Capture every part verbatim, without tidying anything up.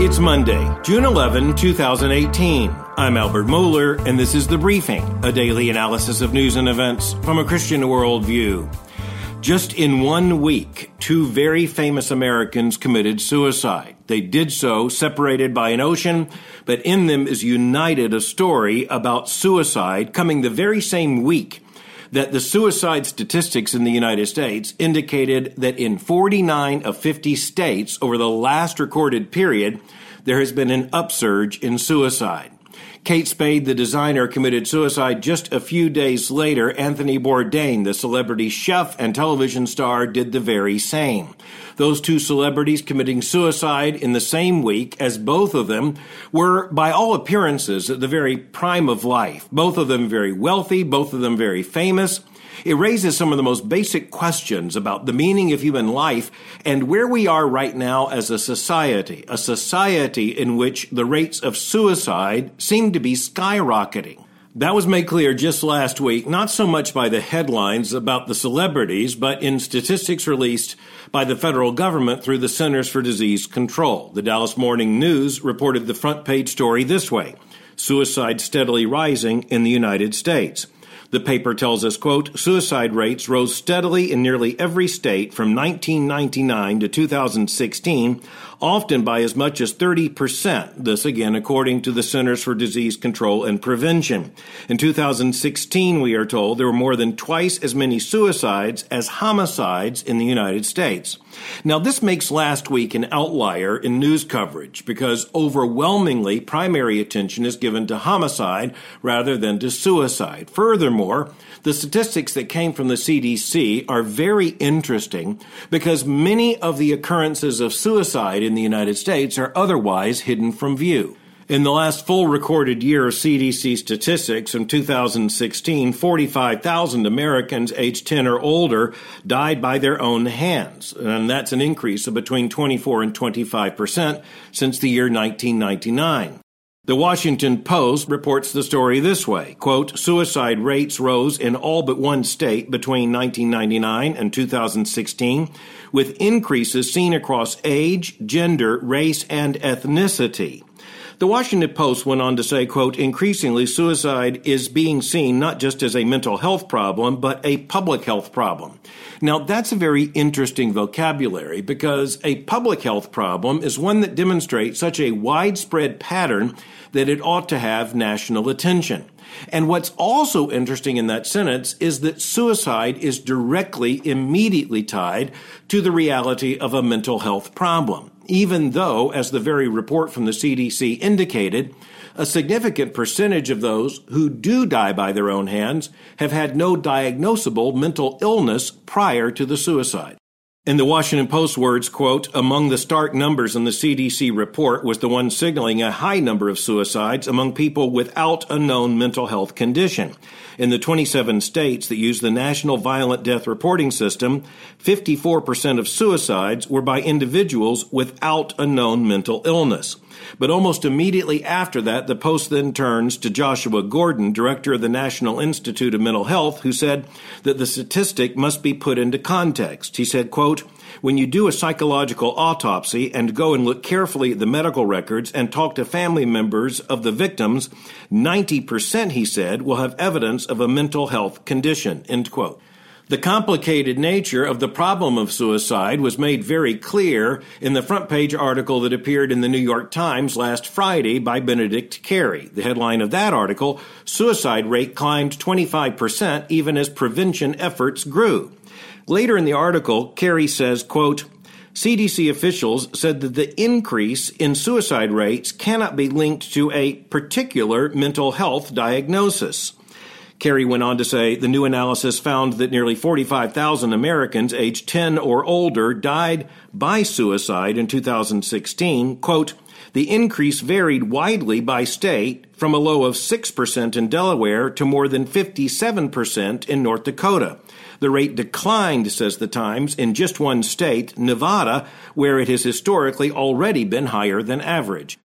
It's Monday, June eleventh, twenty eighteen. I'm Albert Mohler, and this is The Briefing, a daily analysis of news and events from a Christian worldview. Just in one week, two very famous Americans committed suicide. They did so separated by an ocean, but in them is united a story about suicide coming the very same week that the suicide statistics in the United States indicated that in forty-nine of fifty states over the last recorded period, there has been an upsurge in suicide. Kate Spade, the designer, committed suicide just a few days later. Anthony Bourdain, the celebrity chef and television star, did the very same. Those two celebrities committing suicide in the same week, as both of them were, by all appearances, at the very prime of life. Both of them very wealthy, both of them very famous. It raises some of the most basic questions about the meaning of human life and where we are right now as a society, a society in which the rates of suicide seem to be skyrocketing. That was made clear just last week, not so much by the headlines about the celebrities, but in statistics released by the federal government through the Centers for Disease Control. The Dallas Morning News reported the front page story this way: suicide steadily rising in the United States. The paper tells us, quote, suicide rates rose steadily in nearly every state from nineteen ninety-nine to two thousand sixteen, often by as much as thirty percent. This, again, according to the Centers for Disease Control and Prevention. In two thousand sixteen, we are told, there were more than twice as many suicides as homicides in the United States. Now, this makes last week an outlier in news coverage because overwhelmingly primary attention is given to homicide rather than to suicide. Furthermore, the statistics that came from the C D C are very interesting because many of the occurrences of suicide in the United States are otherwise hidden from view. In the last full recorded year of C D C statistics in two thousand sixteen, forty-five thousand Americans aged ten or older died by their own hands, and that's an increase of between twenty-four and twenty-five percent since the year nineteen ninety-nine. The Washington Post reports the story this way, quote, suicide rates rose in all but one state between nineteen ninety-nine and two thousand sixteen, with increases seen across age, gender, race, and ethnicity. The Washington Post went on to say, quote, increasingly suicide is being seen not just as a mental health problem, but a public health problem. Now, that's a very interesting vocabulary because a public health problem is one that demonstrates such a widespread pattern that it ought to have national attention. And what's also interesting in that sentence is that suicide is directly, immediately tied to the reality of a mental health problem, even though, as the very report from the C D C indicated, a significant percentage of those who do die by their own hands have had no diagnosable mental illness prior to the suicide. In the Washington Post words, quote, among the stark numbers in the C D C report was the one signaling a high number of suicides among people without a known mental health condition. In the twenty-seven states that use the National Violent Death Reporting System, fifty-four percent of suicides were by individuals without a known mental illness. But almost immediately after that, the Post then turns to Joshua Gordon, director of the National Institute of Mental Health, who said that the statistic must be put into context. He said, quote, when you do a psychological autopsy and go and look carefully at the medical records and talk to family members of the victims, ninety percent, he said, will have evidence of a mental health condition, end quote. The complicated nature of the problem of suicide was made very clear in the front page article that appeared in the New York Times last Friday by Benedict Carey. The headline of that article, suicide rate climbed twenty-five percent even as prevention efforts grew. Later in the article, Carey says, quote, C D C officials said that the increase in suicide rates cannot be linked to a particular mental health diagnosis. Carey went on to say the new analysis found that nearly forty-five thousand Americans aged ten or older died by suicide in two thousand sixteen. Quote, the increase varied widely by state from a low of six percent in Delaware to more than fifty-seven percent in North Dakota. The rate declined, says the Times, in just one state, Nevada, where it has historically already been higher than average.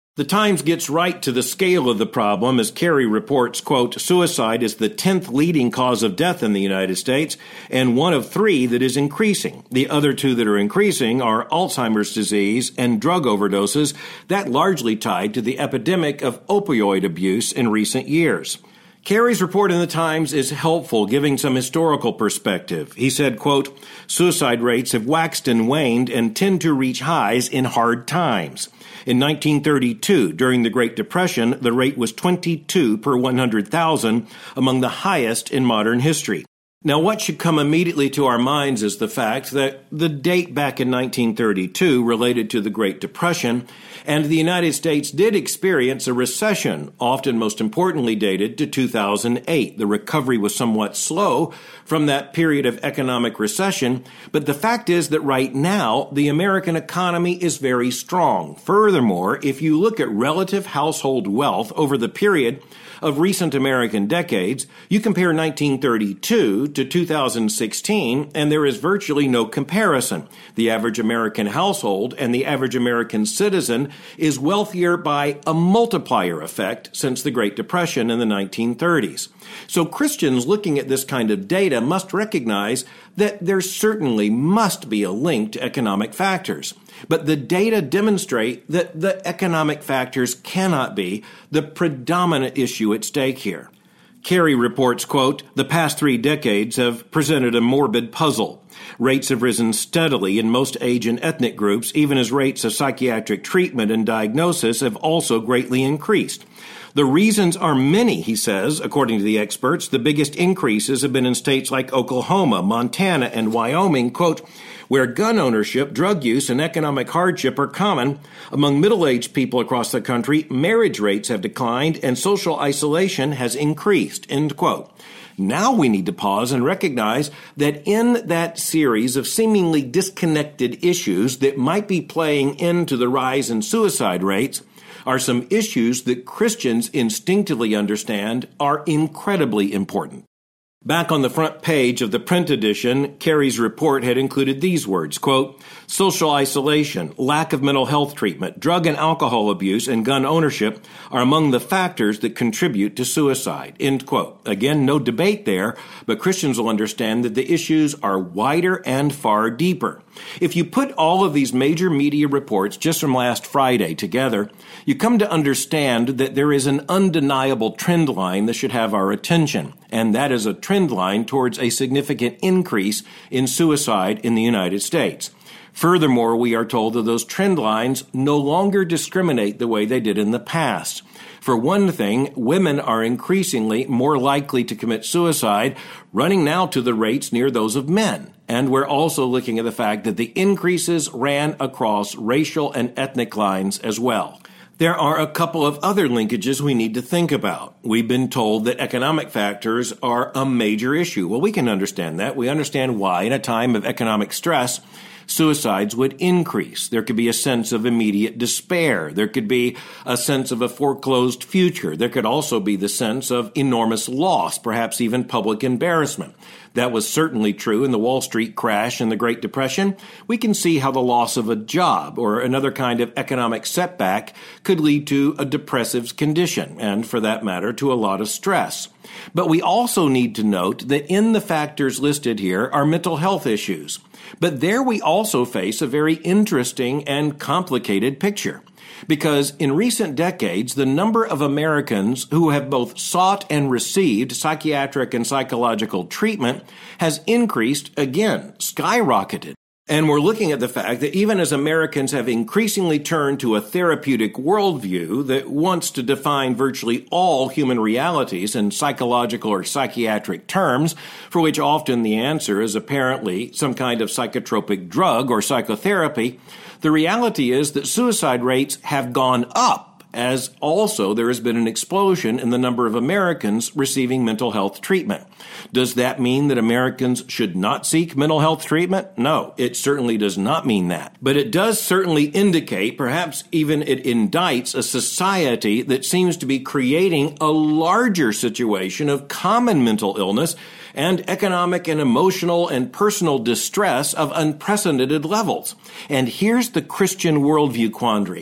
The Times gets right to the scale of the problem as Carey reports, quote, suicide is the tenth leading cause of death in the United States and one of three that is increasing. The other two that are increasing are Alzheimer's disease and drug overdoses, that largely tied to the epidemic of opioid abuse in recent years. Carey's report in the Times is helpful, giving some historical perspective. He said, quote, suicide rates have waxed and waned and tend to reach highs in hard times. In nineteen thirty-two, during the Great Depression, the rate was twenty-two per one hundred thousand, among the highest in modern history. Now, what should come immediately to our minds is the fact that the date back in nineteen thirty-two related to the Great Depression, and the United States did experience a recession, often most importantly dated to two thousand eight. The recovery was somewhat slow from that period of economic recession, but the fact is that right now, the American economy is very strong. Furthermore, if you look at relative household wealth over the period of recent American decades, you compare nineteen thirty-two to two thousand sixteen, and there is virtually no comparison. The average American household and the average American citizen is wealthier by a multiplier effect since the Great Depression in the nineteen thirties. So Christians looking at this kind of data must recognize that there certainly must be a link to economic factors. But the data demonstrate that the economic factors cannot be the predominant issue at stake here. Carey reports, quote, the past three decades have presented a morbid puzzle. Rates have risen steadily in most age and ethnic groups, even as rates of psychiatric treatment and diagnosis have also greatly increased. The reasons are many, he says, according to the experts. The biggest increases have been in states like Oklahoma, Montana, and Wyoming, quote, where gun ownership, drug use, and economic hardship are common. Among middle-aged people across the country, marriage rates have declined and social isolation has increased, end quote. Now we need to pause and recognize that in that series of seemingly disconnected issues that might be playing into the rise in suicide rates are some issues that Christians instinctively understand are incredibly important. Back on the front page of the print edition, Carey's report had included these words, quote, social isolation, lack of mental health treatment, drug and alcohol abuse, and gun ownership are among the factors that contribute to suicide, end quote. Again, no debate there, but Christians will understand that the issues are wider and far deeper. If you put all of these major media reports just from last Friday together, you come to understand that there is an undeniable trend line that should have our attention, and that is a trend line towards a significant increase in suicide in the United States. Furthermore, we are told that those trend lines no longer discriminate the way they did in the past. For one thing, women are increasingly more likely to commit suicide, running now to the rates near those of men. And we're also looking at the fact that the increases ran across racial and ethnic lines as well. There are a couple of other linkages we need to think about. We've been told that economic factors are a major issue. Well, we can understand that. We understand why in a time of economic stress, suicides would increase. There could be a sense of immediate despair. There could be a sense of a foreclosed future. There could also be the sense of enormous loss, perhaps even public embarrassment. That was certainly true in the Wall Street crash and the Great Depression. We can see how the loss of a job or another kind of economic setback could lead to a depressive condition, and for that matter, to a lot of stress. But we also need to note that in the factors listed here are mental health issues. But there we also face a very interesting and complicated picture. Because in recent decades, the number of Americans who have both sought and received psychiatric and psychological treatment has increased again, skyrocketed. And we're looking at the fact that even as Americans have increasingly turned to a therapeutic worldview that wants to define virtually all human realities in psychological or psychiatric terms, for which often the answer is apparently some kind of psychotropic drug or psychotherapy, the reality is that suicide rates have gone up, as also there has been an explosion in the number of Americans receiving mental health treatment. Does that mean that Americans should not seek mental health treatment? No, it certainly does not mean that. But it does certainly indicate, perhaps even it indicts, a society that seems to be creating a larger situation of common mental illness and economic and emotional and personal distress of unprecedented levels. And here's the Christian worldview quandary.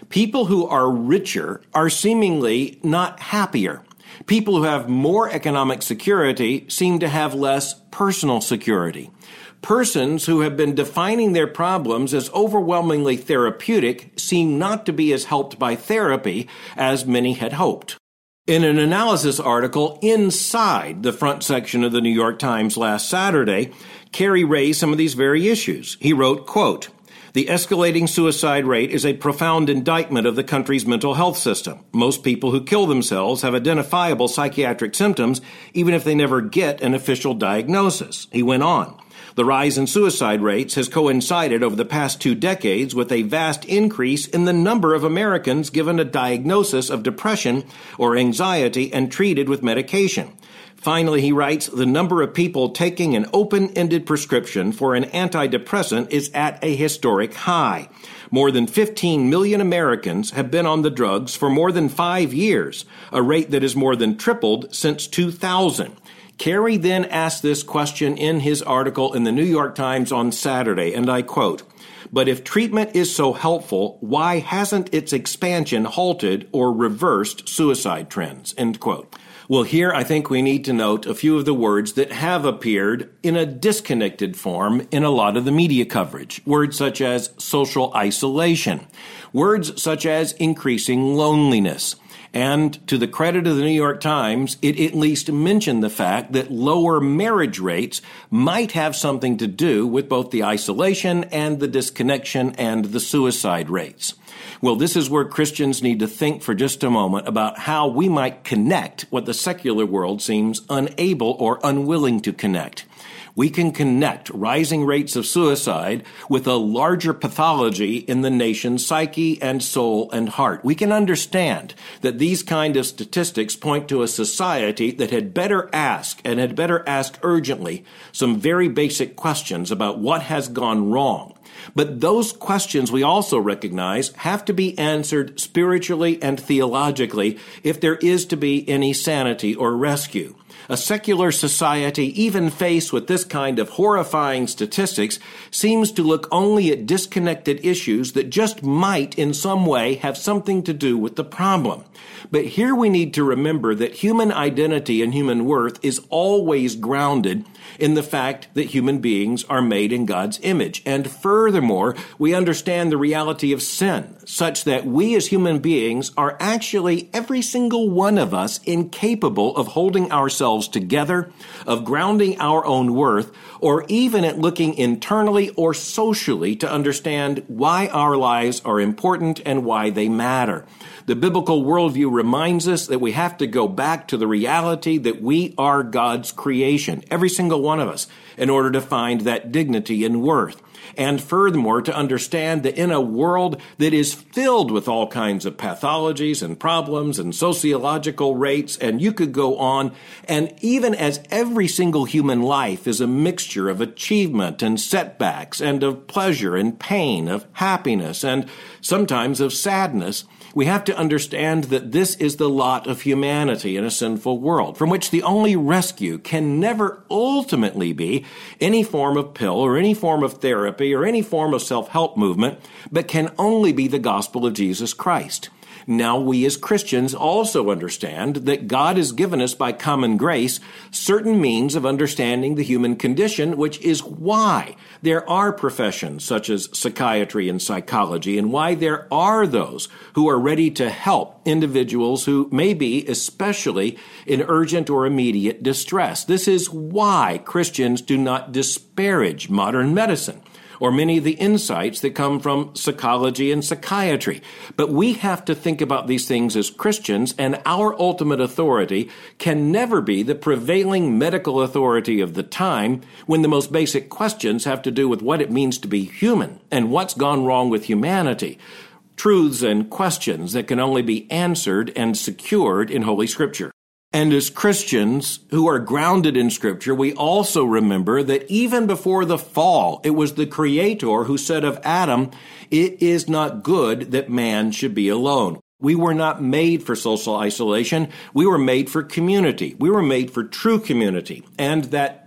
People who are richer are seemingly not happier. People who have more economic security seem to have less personal security. Persons who have been defining their problems as overwhelmingly therapeutic seem not to be as helped by therapy as many had hoped. In an analysis article inside the front section of the New York Times last Saturday, Carey raised some of these very issues. He wrote, quote, "The escalating suicide rate is a profound indictment of the country's mental health system. Most people who kill themselves have identifiable psychiatric symptoms, even if they never get an official diagnosis." He went on. The rise in suicide rates has coincided over the past two decades with a vast increase in the number of Americans given a diagnosis of depression or anxiety and treated with medication. Finally, he writes, the number of people taking an open-ended prescription for an antidepressant is at a historic high. More than fifteen million Americans have been on the drugs for more than five years, a rate that has more than tripled since two thousand. Carey then asked this question in his article in the New York Times on Saturday, and I quote, "But if treatment is so helpful, why hasn't its expansion halted or reversed suicide trends?" End quote. Well, here I think we need to note a few of the words that have appeared in a disconnected form in a lot of the media coverage. Words such as social isolation, words such as increasing loneliness. And to the credit of the New York Times, it at least mentioned the fact that lower marriage rates might have something to do with both the isolation and the disconnection and the suicide rates. Well, this is where Christians need to think for just a moment about how we might connect what the secular world seems unable or unwilling to connect. We can connect rising rates of suicide with a larger pathology in the nation's psyche and soul and heart. We can understand that these kind of statistics point to a society that had better ask, and had better ask urgently, some very basic questions about what has gone wrong. But those questions, we also recognize, have to be answered spiritually and theologically if there is to be any sanity or rescue. A secular society, even faced with this kind of horrifying statistics, seems to look only at disconnected issues that just might in some way have something to do with the problem. But here we need to remember that human identity and human worth is always grounded in the fact that human beings are made in God's image. And furthermore, we understand the reality of sin, such that we as human beings are actually, every single one of us, incapable of holding ourselves together, of grounding our own worth, or even at looking internally or socially to understand why our lives are important and why they matter. The biblical worldview reminds us that we have to go back to the reality that we are God's creation, every single one of us, in order to find that dignity and worth. And furthermore, to understand that in a world that is filled with all kinds of pathologies and problems and sociological rates, and you could go on, and even as every single human life is a mixture of achievement and setbacks and of pleasure and pain, of happiness and sometimes of sadness, we have to understand that this is the lot of humanity in a sinful world, from which the only rescue can never ultimately be any form of pill or any form of therapy or any form of self-help movement, but can only be the gospel of Jesus Christ. Now, we as Christians also understand that God has given us by common grace certain means of understanding the human condition, which is why there are professions such as psychiatry and psychology, and why there are those who are ready to help individuals who may be especially in urgent or immediate distress. This is why Christians do not disparage modern medicine or many of the insights that come from psychology and psychiatry. But we have to think about these things as Christians, and our ultimate authority can never be the prevailing medical authority of the time when the most basic questions have to do with what it means to be human and what's gone wrong with humanity. Truths and questions that can only be answered and secured in Holy Scripture. And as Christians who are grounded in Scripture, we also remember that even before the fall, it was the Creator who said of Adam, "It is not good that man should be alone." We were not made for social isolation. We were made for community. We were made for true community. And that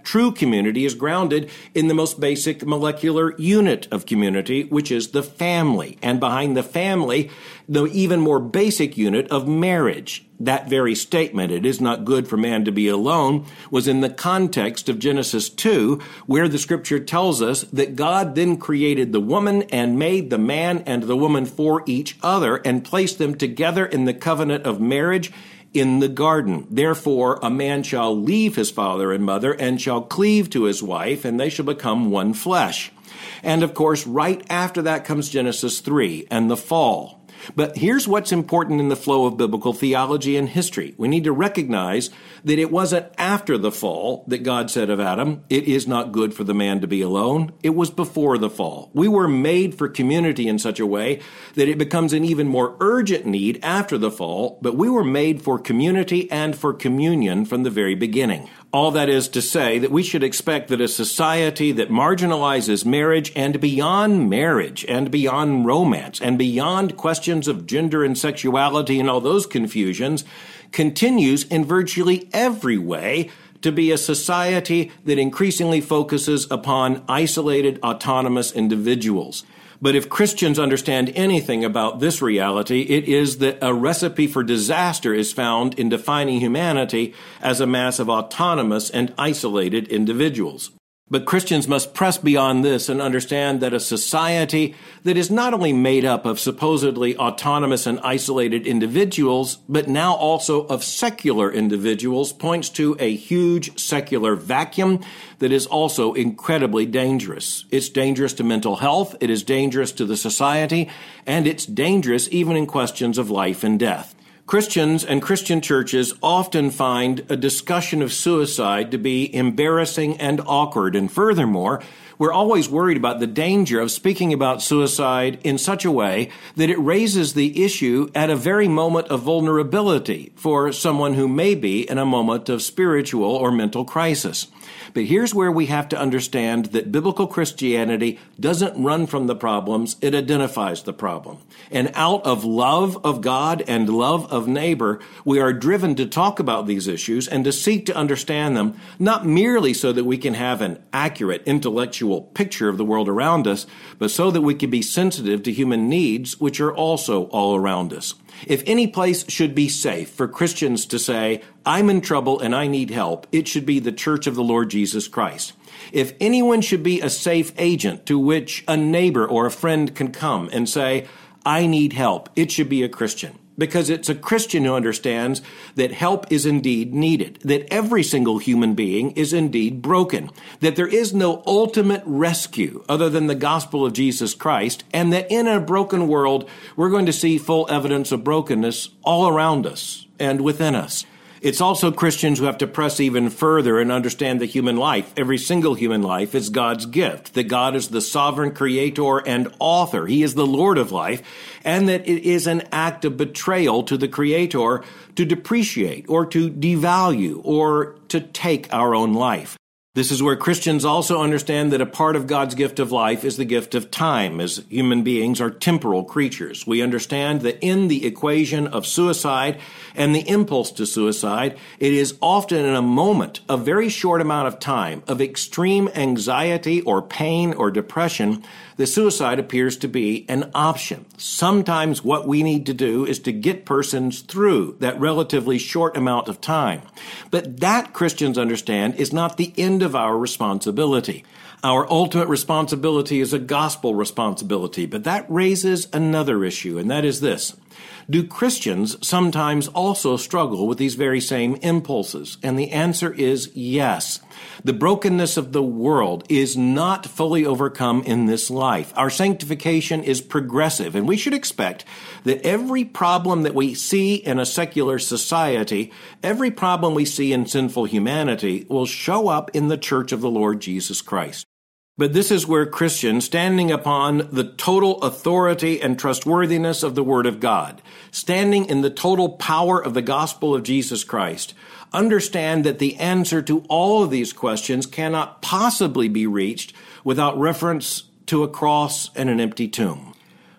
True community is grounded in the most basic molecular unit of community, which is the family. And behind the family, the even more basic unit of marriage. That very statement, "it is not good for man to be alone," was in the context of Genesis two, where the scripture tells us that God then created the woman and made the man and the woman for each other and placed them together in the covenant of marriage in the garden. Therefore, a man shall leave his father and mother and shall cleave to his wife, and they shall become one flesh. And of course, right after that comes Genesis three and the fall. But here's what's important in the flow of biblical theology and history. We need to recognize that it wasn't after the fall that God said of Adam, "It is not good for the man to be alone." It was before the fall. We were made for community in such a way that it becomes an even more urgent need after the fall, but we were made for community and for communion from the very beginning. All that is to say that we should expect that a society that marginalizes marriage and beyond marriage and beyond romance and beyond questions of gender and sexuality and all those confusions continues in virtually every way to be a society that increasingly focuses upon isolated, autonomous individuals. But if Christians understand anything about this reality, it is that a recipe for disaster is found in defining humanity as a mass of autonomous and isolated individuals. But Christians must press beyond this and understand that a society that is not only made up of supposedly autonomous and isolated individuals, but now also of secular individuals points to a huge secular vacuum that is also incredibly dangerous. It's dangerous to mental health, it is dangerous to the society, and it's dangerous even in questions of life and death. Christians and Christian churches often find a discussion of suicide to be embarrassing and awkward. And furthermore, we're always worried about the danger of speaking about suicide in such a way that it raises the issue at a very moment of vulnerability for someone who may be in a moment of spiritual or mental crisis. But here's where we have to understand that biblical Christianity doesn't run from the problems, it identifies the problem. And out of love of God and love of neighbor, we are driven to talk about these issues and to seek to understand them, not merely so that we can have an accurate intellectual picture of the world around us, but so that we can be sensitive to human needs, which are also all around us. If any place should be safe for Christians to say, "I'm in trouble and I need help," it should be the Church of the Lord Jesus Christ. If anyone should be a safe agent to which a neighbor or a friend can come and say, "I need help," it should be a Christian. Because it's a Christian who understands that help is indeed needed, that every single human being is indeed broken, that there is no ultimate rescue other than the gospel of Jesus Christ, and that in a broken world, we're going to see full evidence of brokenness all around us and within us. It's also Christians who have to press even further and understand that human life, every single human life, is God's gift, that God is the sovereign creator and author. He is the Lord of life, and that it is an act of betrayal to the creator to depreciate or to devalue or to take our own life. This is where Christians also understand that a part of God's gift of life is the gift of time, as human beings are temporal creatures. We understand that in the equation of suicide and the impulse to suicide, it is often in a moment, a very short amount of time, of extreme anxiety or pain or depression, that suicide appears to be an option. Sometimes what we need to do is to get persons through that relatively short amount of time. But that, Christians understand, is not the end of our responsibility. Our ultimate responsibility is a gospel responsibility, but that raises another issue, and that is this. Do Christians sometimes also struggle with these very same impulses? And the answer is yes. The brokenness of the world is not fully overcome in this life. Our sanctification is progressive, and we should expect that every problem that we see in a secular society, every problem we see in sinful humanity, will show up in the Church of the Lord Jesus Christ. But this is where Christians, standing upon the total authority and trustworthiness of the Word of God, standing in the total power of the gospel of Jesus Christ, understand that the answer to all of these questions cannot possibly be reached without reference to a cross and an empty tomb.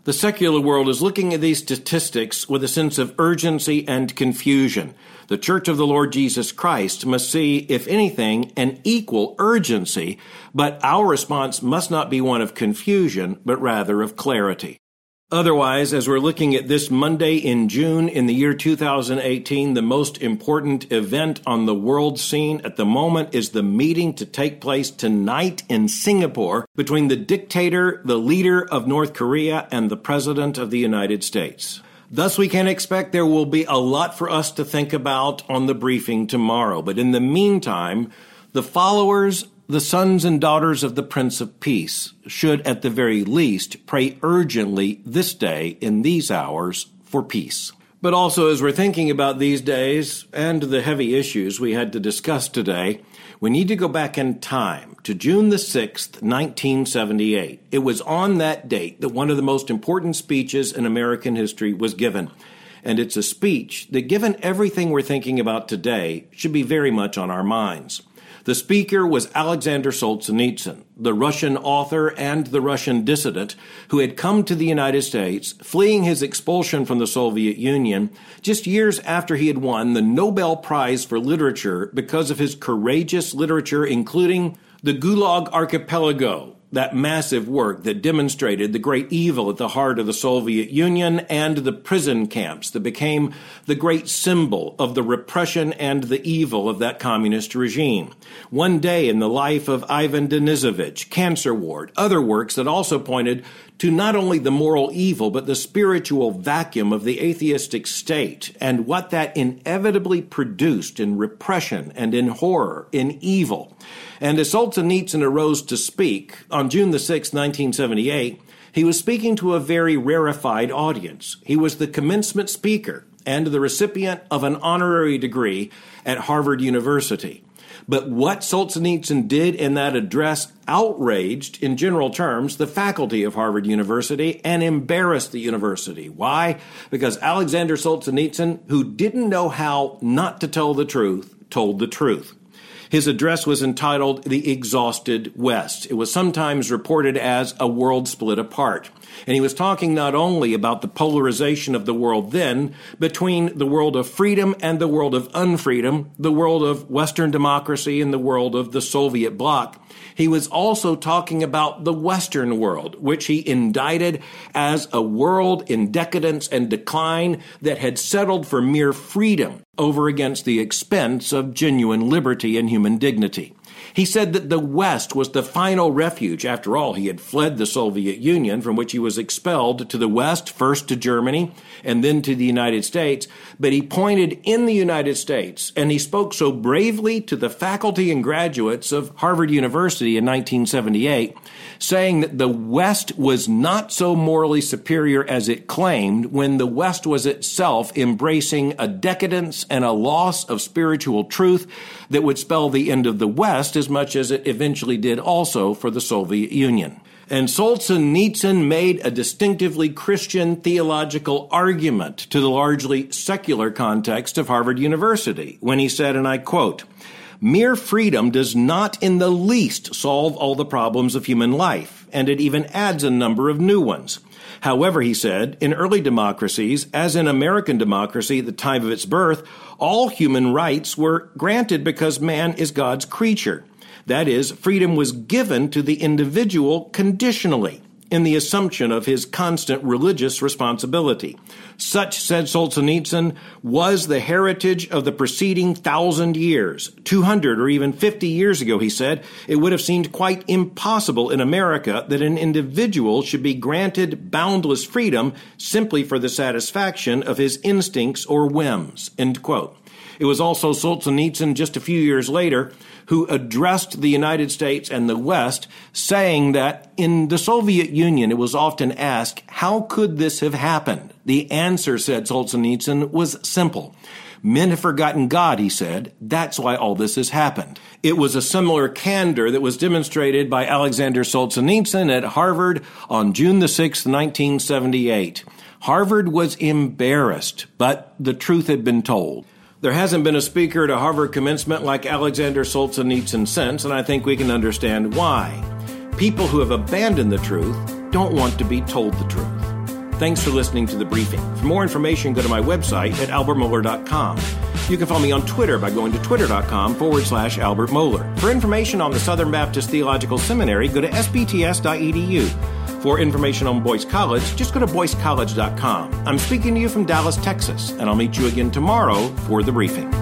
The secular world is looking at these statistics with a sense of urgency and confusion. The Church of the Lord Jesus Christ must see, if anything, an equal urgency, but our response must not be one of confusion, but rather of clarity. Otherwise, as we're looking at this Monday in June in the year two thousand eighteen, the most important event on the world scene at the moment is the meeting to take place tonight in Singapore between the dictator, the leader of North Korea, and the President of the United States. Thus, we can expect there will be a lot for us to think about on the briefing tomorrow. But in the meantime, the followers, the sons and daughters of the Prince of Peace, should at the very least pray urgently this day in these hours for peace. But also, as we're thinking about these days and the heavy issues we had to discuss today, we need to go back in time to June the sixth, nineteen seventy-eight. It was on that date that one of the most important speeches in American history was given. And it's a speech that, given everything we're thinking about today, should be very much on our minds. The speaker was Alexander Solzhenitsyn, the Russian author and the Russian dissident who had come to the United States, fleeing his expulsion from the Soviet Union just years after he had won the Nobel Prize for Literature because of his courageous literature, including the Gulag Archipelago, that massive work that demonstrated the great evil at the heart of the Soviet Union, and the prison camps that became the great symbol of the repression and the evil of that communist regime. One Day in the Life of Ivan Denisovich, Cancer Ward, other works that also pointed to not only the moral evil, but the spiritual vacuum of the atheistic state and what that inevitably produced in repression and in horror, in evil. And as Solzhenitsyn arose to speak on June the sixth, nineteen seventy-eight, he was speaking to a very rarefied audience. He was the commencement speaker and the recipient of an honorary degree at Harvard University. But what Solzhenitsyn did in that address outraged, in general terms, the faculty of Harvard University and embarrassed the university. Why? Because Alexander Solzhenitsyn, who didn't know how not to tell the truth, told the truth. His address was entitled The Exhausted West. It was sometimes reported as a world split apart. And he was talking not only about the polarization of the world then between the world of freedom and the world of unfreedom, the world of Western democracy and the world of the Soviet bloc. He was also talking about the Western world, which he indicted as a world in decadence and decline that had settled for mere freedom over against the expense of genuine liberty and human dignity. He said that the West was the final refuge. After all, he had fled the Soviet Union, from which he was expelled to the West, first to Germany and then to the United States. But he pointed in the United States, and he spoke so bravely to the faculty and graduates of Harvard University in nineteen seventy-eight, saying that the West was not so morally superior as it claimed when the West was itself embracing a decadence and a loss of spiritual truth that would spell the end of the West as much as it eventually did also for the Soviet Union. And Solzhenitsyn made a distinctively Christian theological argument to the largely secular context of Harvard University when he said, and I quote, "Mere freedom does not in the least solve all the problems of human life, and it even adds a number of new ones. However," he said, "in early democracies, as in American democracy at the time of its birth, all human rights were granted because man is God's creature. That is, freedom was given to the individual conditionally, in the assumption of his constant religious responsibility. Such," said Solzhenitsyn, "was the heritage of the preceding thousand years. Two hundred or even fifty years ago," he said, "it would have seemed quite impossible in America that an individual should be granted boundless freedom simply for the satisfaction of his instincts or whims." End quote. It was also Solzhenitsyn just a few years later who addressed the United States and the West, saying that in the Soviet Union it was often asked, how could this have happened? The answer, said Solzhenitsyn, was simple. Men have forgotten God, he said. That's why all this has happened. It was a similar candor that was demonstrated by Alexander Solzhenitsyn at Harvard on June the sixth, nineteen seventy-eight. Harvard was embarrassed, but the truth had been told. There hasn't been a speaker at a Harvard commencement like Alexander Solzhenitsyn since, and I think we can understand why. People who have abandoned the truth don't want to be told the truth. Thanks for listening to The Briefing. For more information, go to my website at albert mohler dot com. You can follow me on Twitter by going to twitter.com forward slash Albert Mohler. For information on the Southern Baptist Theological Seminary, go to s b t s dot e d u. For information on Boyce College, just go to boyce college dot com. I'm speaking to you from Dallas, Texas, and I'll meet you again tomorrow for The Briefing.